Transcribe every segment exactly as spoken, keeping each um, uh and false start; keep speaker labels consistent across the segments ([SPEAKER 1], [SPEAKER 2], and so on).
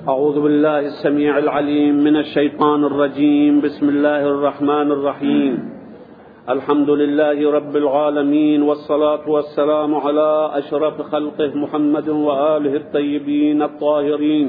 [SPEAKER 1] أعوذ بالله السميع العليم من الشيطان الرجيم. بسم الله الرحمن الرحيم. الحمد لله رب العالمين، والصلاة والسلام على أشرف خلقه محمد وآله الطيبين الطاهرين،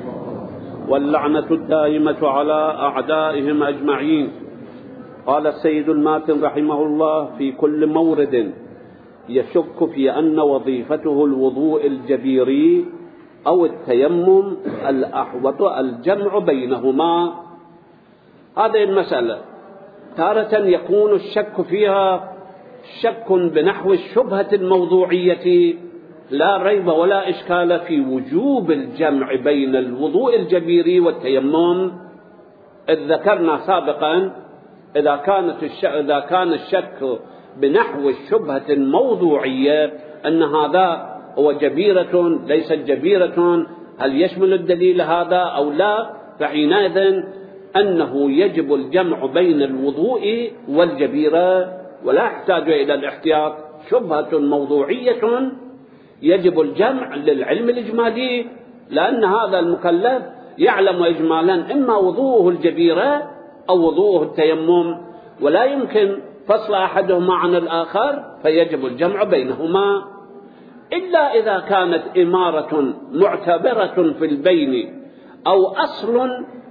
[SPEAKER 1] واللعنة الدائمة على أعدائهم أجمعين. قال السيد الماتن رحمه الله: في كل مورد يشك في أن وظيفته الوضوء الجبيري أو التيمم الأحوط الجمع بينهما. هذه المسألة تارة يكون الشك فيها شك بنحو الشبهة الموضوعية، لا ريب ولا إشكال في وجوب الجمع بين الوضوء الجبيري والتيمم، إذ ذكرنا سابقا إذا كانت الش... إذا كان الشك بنحو الشبهة الموضوعية أن هذا هو جبيرة ليست جبيرة، هل يشمل الدليل هذا أو لا، فحينئذ أنه يجب الجمع بين الوضوء والجبيرة، ولا يحتاج إلى الاحتياط. شبهة موضوعية يجب الجمع للعلم الإجمالي، لأن هذا المكلف يعلم إجمالا إما وضوءه الجبيرة أو وضوءه التيمم، ولا يمكن فصل أحدهما عن الآخر، فيجب الجمع بينهما، إلا إذا كانت إمارة معتبرة في البين أو أصل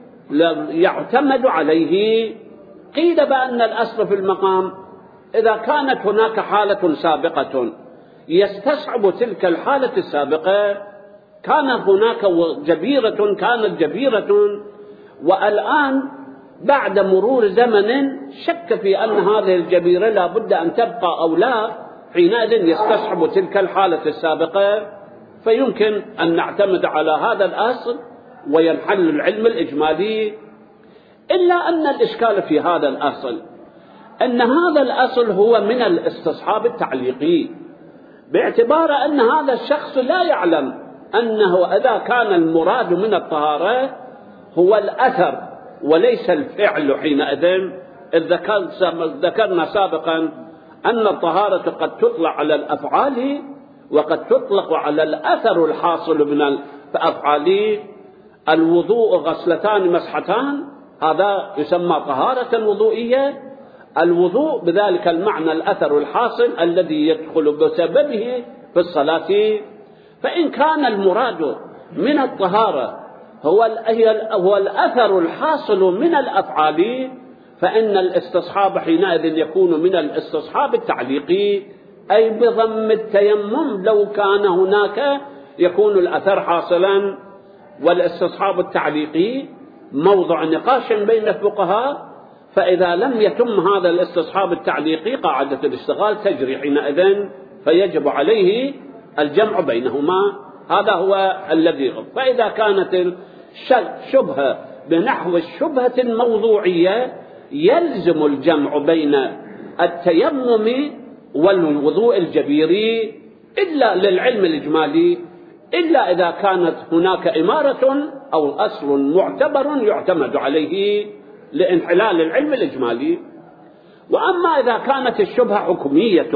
[SPEAKER 1] يعتمد عليه. قيل بأن الأصل في المقام إذا كانت هناك حالة سابقة يستصعب تلك الحالة السابقة، كان هناك جبيرة كانت جبيرة والآن بعد مرور زمن شك في أن هذه الجبيرة لا بد أن تبقى أو لا، حينئذ يستصعب تلك الحالة السابقة، فيمكن أن نعتمد على هذا الأصل وينحل العلم الإجمالي. إلا أن الإشكال في هذا الأصل أن هذا الأصل هو من الاستصحاب التعليقي، باعتبار أن هذا الشخص لا يعلم أنه إذا كان المراد من الطهارة هو الأثر وليس الفعل، حينئذ إذ ذكرنا سابقا أن الطهارة قد تطلق على الأفعال وقد تطلق على الأثر الحاصل من الأفعال. الوضوء غسلتان مسحتان، هذا يسمى طهارة وضوئية. الوضوء بذلك المعنى الأثر الحاصل الذي يدخل بسببه في الصلاة. فإن كان المراد من الطهارة هو الأثر الحاصل من الأفعال، فإن الاستصحاب حينئذ يكون من الاستصحاب التعليقي، أي بضم التيمم لو كان هناك يكون الأثر حاصلا. والاستصحاب التعليقي موضع نقاش بين الفقهاء، فإذا لم يتم هذا الاستصحاب التعليقي قاعدة الاشتغال تجري حينئذ، فيجب عليه الجمع بينهما. هذا هو الذي. فإذا كانت الشبهة بنحو الشبهة الموضوعية يلزم الجمع بين التيمم والوضوء الجبيري، إلا للعلم الإجمالي، إلا إذا كانت هناك إمارة أو أصل معتبر يعتمد عليه لانحلال العلم الإجمالي. وأما إذا كانت الشبهة حكمية،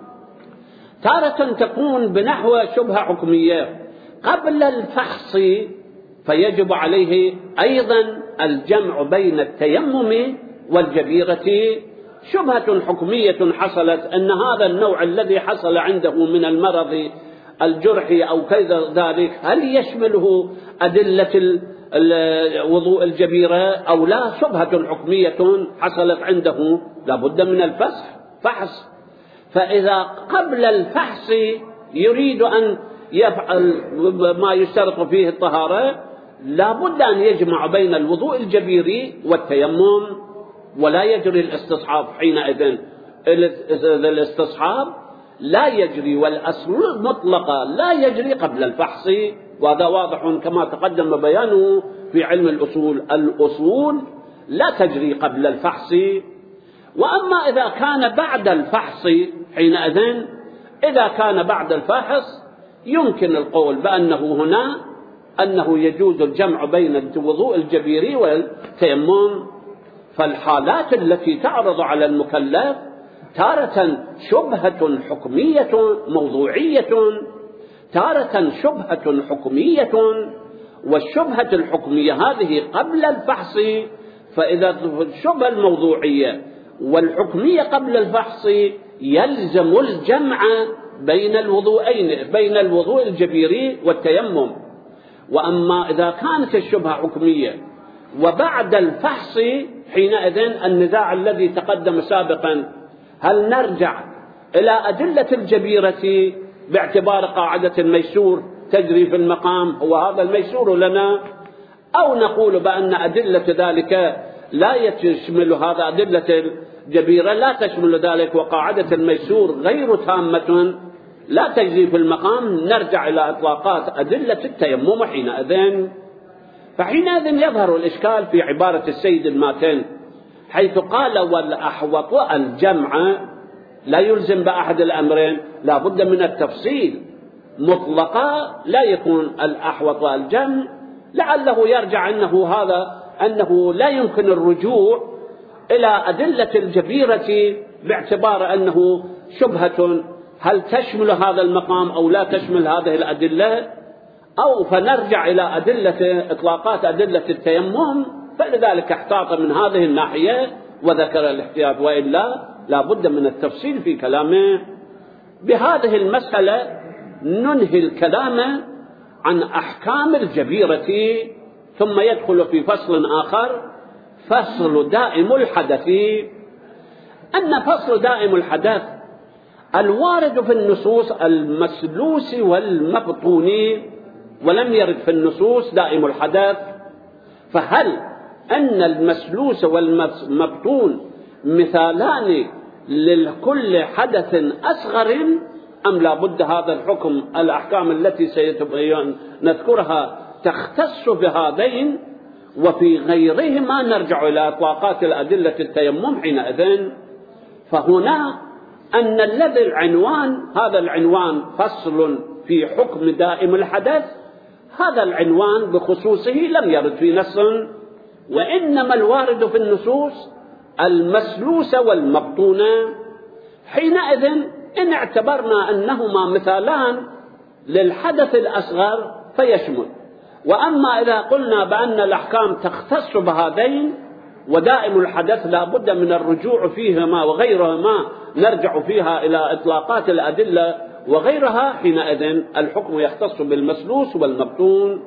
[SPEAKER 1] تارة تكون بنحو شبهة حكمية قبل الفحص، فيجب عليه أيضا الجمع بين التيمم والجبيرة. شبهة حكمية حصلت أن هذا النوع الذي حصل عنده من المرض الجرحي أو كذا ذلك هل يشمله أدلة وضوء الجبيرة أو لا. شبهة حكمية حصلت عنده، لابد من الفحص فحص. فإذا قبل الفحص يريد أن يفعل ما يشترط فيه الطهارة، لابد أن يجمع بين الوضوء الجبيري والتيمم، ولا يجري الاستصحاب حينئذ. الاستصحاب لا يجري والأصل مطلقة لا يجري قبل الفحص، وهذا واضح كما تقدم بيانه في علم الأصول. الأصول لا تجري قبل الفحص. وأما إذا كان بعد الفحص، حينئذ إذا كان بعد الفحص يمكن القول بأنه هنا أنه يجوز الجمع بين الوضوء الجبيري والتيمم. فالحالات التي تعرض على المكلف تارة شبهة حكمية موضوعية، تارة شبهة حكمية، والشبهة الحكمية هذه قبل الفحص، فإذا الشبهة الموضوعية والحكمية قبل الفحص يلزم الجمع بين الوضوءين، بين الوضوء الجبيري والتيمم. وأما إذا كانت الشبهة حكمية وبعد الفحص، حينئذ النزاع الذي تقدم سابقا، هل نرجع إلى أدلة الجبيرة باعتبار قاعدة الميسور تجري في المقام، هو هذا الميسور لنا، أو نقول بأن أدلة ذلك لا تشمل هذا، أدلة الجبيرة لا تشمل ذلك، وقاعدة الميسور غير تامة لا تجري في المقام، نرجع إلى إطلاقات أدلة التيمم حينئذ. فحينئذ يظهر الإشكال في عبارة السيد الماتن، حيث قال والأحوط الجمع لا يلزم بأحد الأمرين، لا بد من التفصيل. مطلقا لا يكون الأحوط الجمع، لعله يرجع أنه هذا أنه لا يمكن الرجوع إلى أدلة الجبيرة باعتبار أنه شبهة هل تشمل هذا المقام أو لا تشمل هذه الأدلة، أو فنرجع إلى أدلة إطلاقات أدلة التيمم. فلذلك احتاط من هذه الناحية وذكر الاحتياط، وإلا لا بد من التفصيل في كلامه. بهذه المسألة ننهي الكلام عن أحكام الجبيرة، ثم يدخل في فصل آخر، فصل دائم الحدث. أن فصل دائم الحدث الوارد في النصوص المسلوس والمبطون، ولم يرد في النصوص دائم الحدث، فهل أن المسلوس والمبطون مثالان لكل حدث أصغر، أم لا بد هذا الحكم الأحكام التي سنذكرها تختص بهذين، وفي غيرهما نرجع إلى إطلاقات الأدلة التيمم حينئذ؟ فهنا أن الذي العنوان، هذا العنوان فصل في حكم دائم الحدث، هذا العنوان بخصوصه لم يرد في نص، وإنما الوارد في النصوص المسلوس والمبطون. حينئذ إن اعتبرنا أنهما مثالان للحدث الأصغر فيشمل، وأما إذا قلنا بأن الأحكام تختص بهذين ودائم الحدث لا بد من الرجوع فيهما وغيرهما نرجع فيها إلى إطلاقات الأدلة وغيرها، حينئذ الحكم يختص بالمسلوس والمبطون.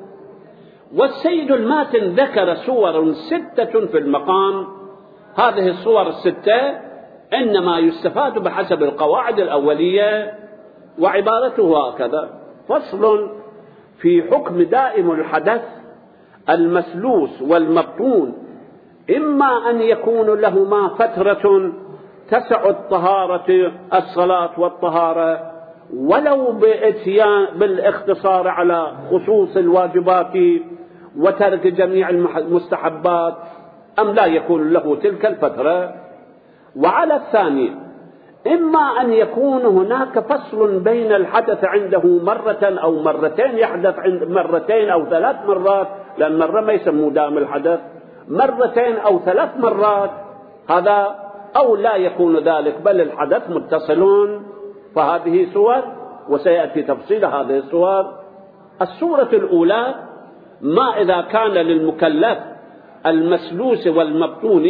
[SPEAKER 1] والسيد الماتن ذكر صور ستة في المقام، هذه الصور الستة إنما يستفاد بحسب القواعد الأولية، وعبارته هكذا: فصل في حكم دائم الحدث المسلوس والمبطون، إما أن يكون لهما فترة تسع الطهارة الصلاة والطهارة ولو بإتيان بالاختصار على خصوص الواجبات وترك جميع المستحبات، أم لا يكون له تلك الفترة. وعلى الثاني إما أن يكون هناك فصل بين الحدث عنده مرة أو مرتين، يحدث عند مرتين أو ثلاث مرات، لأن مرة ما يسموه دائم الحدث، مرتين أو ثلاث مرات هذا، أو لا يكون ذلك بل الحدث متصلون. فهذه صور وسيأتي تفصيل هذه الصور. الصورة الأولى ما إذا كان للمكلف المسلوس والمبطون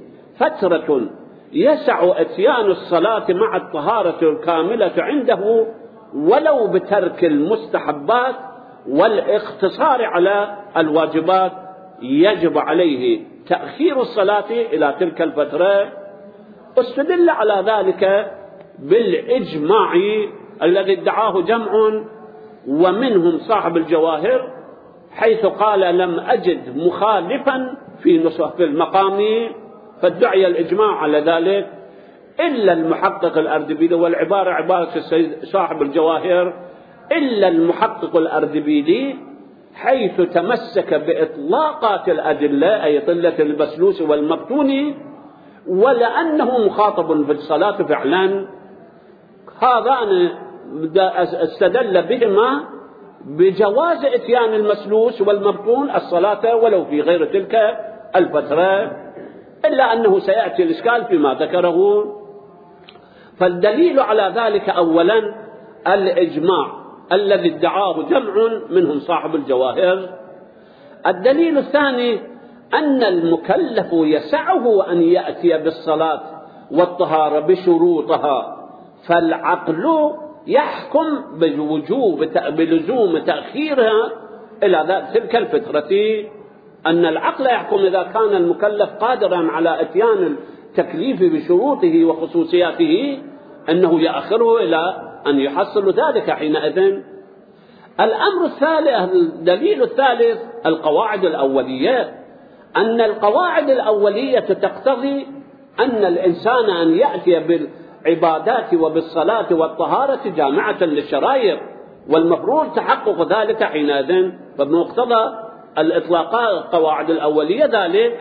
[SPEAKER 1] فترة يسع إتيان الصلاة مع الطهارة الكاملة عنده ولو بترك المستحبات والاقتصار على الواجبات، يجب عليه تأخير الصلاة إلى تلك الفترة. استدل على ذلك بالإجماع الذي ادعاه جمع ومنهم صاحب الجواهر، حيث قال لم أجد مخالفا في نصف المقام، فادعي الإجماع على ذلك إلا المحقق الأردبيلي، والعبارة عبارة صاحب الجواهر إلا المحقق الأردبيلي، حيث تمسك بإطلاقات الأدلة أي طلة المسلوس والمبطون، ولأنه مخاطب بالصلاة فعلا. هذان استدل بهما بجواز إتيان المسلوس والمبطون الصلاة ولو في غير تلك الفترة، إلا أنه سيأتي الإشكال فيما ذكره. فالدليل على ذلك أولا الإجماع الذي ادعاه جمع منهم صاحب الجواهر. الدليل الثاني أن المكلف يسعه أن يأتي بالصلاة والطهارة بشروطها، فالعقل يحكم بوجوب بلزوم تأخيرها إلى تلك الفترة، أن العقل يحكم إذا كان المكلف قادرا على إتيان التكليف بشروطه وخصوصياته أنه يأخره إلى أن يحصل ذلك حينئذ. الأمر الثالث، الدليل الثالث القواعد الأولية، أن القواعد الأولية تقتضي أن الإنسان أن يأتي بالعبادات وبالصلاة والطهارة جامعة للشرائع، والمفروض تحقق ذلك حينئذ، فبمقتضى الإطلاقات القواعد الأولية ذلك.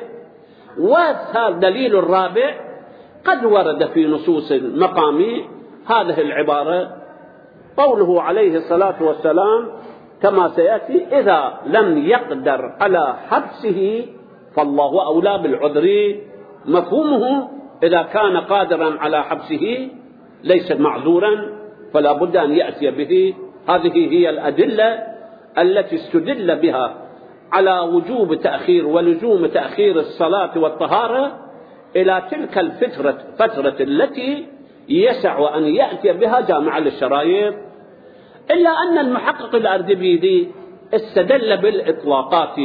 [SPEAKER 1] والدليل الرابع قد ورد في نصوص المقام هذه العبارة، قوله عليه الصلاة والسلام كما سيأتي: إذا لم يقدر على حبسه فالله أولى بالعذر. مفهومه إذا كان قادرا على حبسه ليس معذورا فلا بد أن يأتي به. هذه هي الأدلة التي استدل بها على وجوب تأخير ولزوم تأخير الصلاة والطهارة إلى تلك الفترة فترة التي يسع أن يأتي بها جامعة للشرائع. إلا أن المحقق الأردبيلي استدل بالإطلاقات،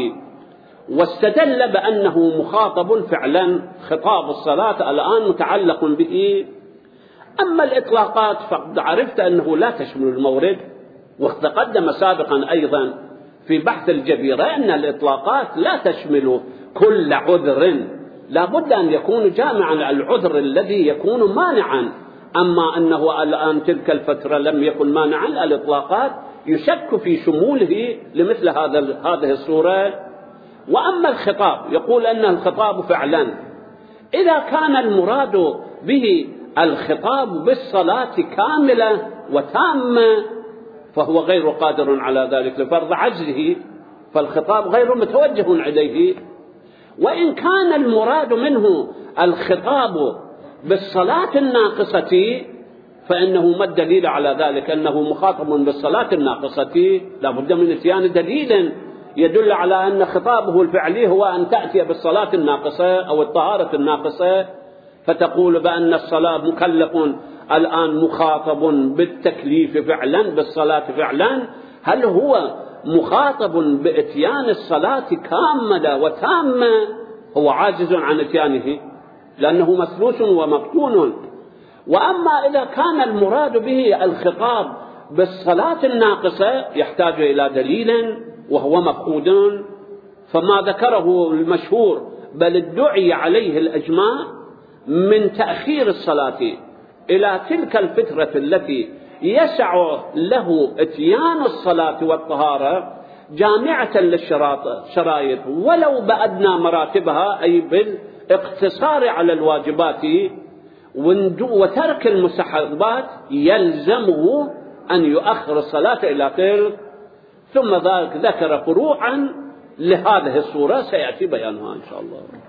[SPEAKER 1] واستدل بأنه مخاطب فعلا، خطاب الصلاة الآن متعلق به. أما الإطلاقات فقد عرفت أنه لا تشمل المورد، وتقدم سابقا أيضا في بحث الجبيرة أن الإطلاقات لا تشمل كل عذر، لا بد أن يكون جامعا العذر الذي يكون مانعا. أما أنه الآن تلك الفترة لم يكن مانعا، الإطلاقات يشك في شموله لمثل هذا هذه الصورة. وأما الخطاب يقول أن الخطاب فعلا إذا كان المراد به الخطاب بالصلاة كاملة وتامة فهو غير قادر على ذلك لفرض عجزه، فالخطاب غير متوجه إليه. وإن كان المراد منه الخطاب بالصلاة الناقصة فإنه ما الدليل على ذلك؟ أنه مخاطب بالصلاة الناقصة، لا بد من إتيان دليل يدل على أن خطابه الفعلي هو أن تأتي بالصلاة الناقصة أو الطهارة الناقصة، فتقول بأن الصلاة مكلف الآن مخاطب بالتكليف فعلا بالصلاة فعلا. هل هو مخاطب بإتيان الصلاة كاملة وتامة؟ هو عاجز عن إتيانه لأنه مسلوس ومفتون. وأما إذا كان المراد به الخطاب بالصلاة الناقصة يحتاج إلى دليل وهو مفقود، فما ذكره المشهور بل ادعي عليه الإجماع من تأخير الصلاة إلى تلك الفترة التي يسع له إتيان الصلاة والطهارة جامعة للشرائط ولو بأدنى مراتبها، أي بالاقتصار على الواجبات وترك المستحبات، يلزمه أن يؤخر الصلاة إلى تلك. ثم ذكر فروعا لهذه الصورة سيأتي بيانها إن شاء الله.